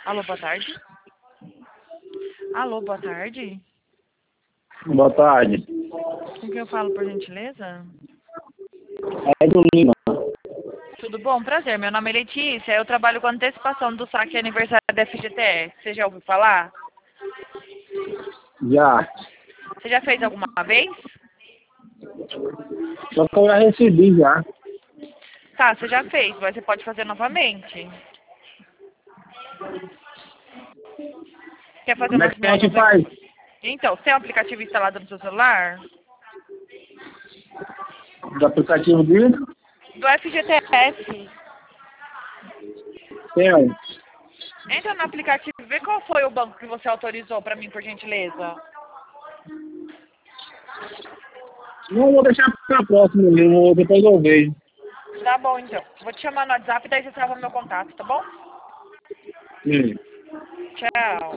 Alô, boa tarde. Alô, boa tarde. Boa tarde. Com quem eu falo, por gentileza? É do Lima. Tudo bom? Prazer. Meu nome é Letícia. Eu trabalho com antecipação do saque aniversário da FGTS. Você já ouviu falar? Já. Você já fez alguma vez? Só que eu já recebi já. Tá, você já fez, mas você pode fazer novamente. Quer fazer Como é umas que a gente novas... faz? Então, você tem um aplicativo instalado no seu celular? Do aplicativo dele? Do FGTS. Tem. Entra no aplicativo e vê qual foi o banco que você autorizou pra mim, por gentileza. Não vou deixar para a próxima mesmo, depois eu vejo. Tá bom, então. Vou te chamar no WhatsApp, daí você salva meu contato, tá bom? Sim. Tchau.